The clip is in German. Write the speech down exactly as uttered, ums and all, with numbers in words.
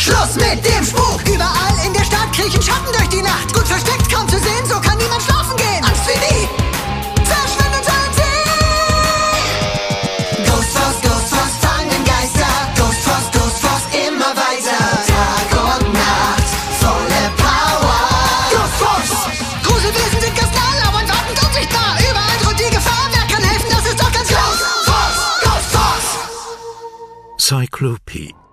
Schluss mit dem Spuk! Überall in der Stadt kriechen Schatten durch die Nacht. Gut versteckt, kaum zu sehen, so kann niemand schlafen gehen. Angst wie nie! Verschwindet sind sie! Ghost Force, Ghost Force, fangen Geister. Ghost Force, Ghost Force, immer weiter. Tag und Nacht, volle Power. Ghost Force! Gruselwesen sind ganz nah, lauern, warten unsichtbar. Überall droht die Gefahr, wer kann helfen, das ist doch ganz klar. Ghost Force, Ghost Force! Cyclopy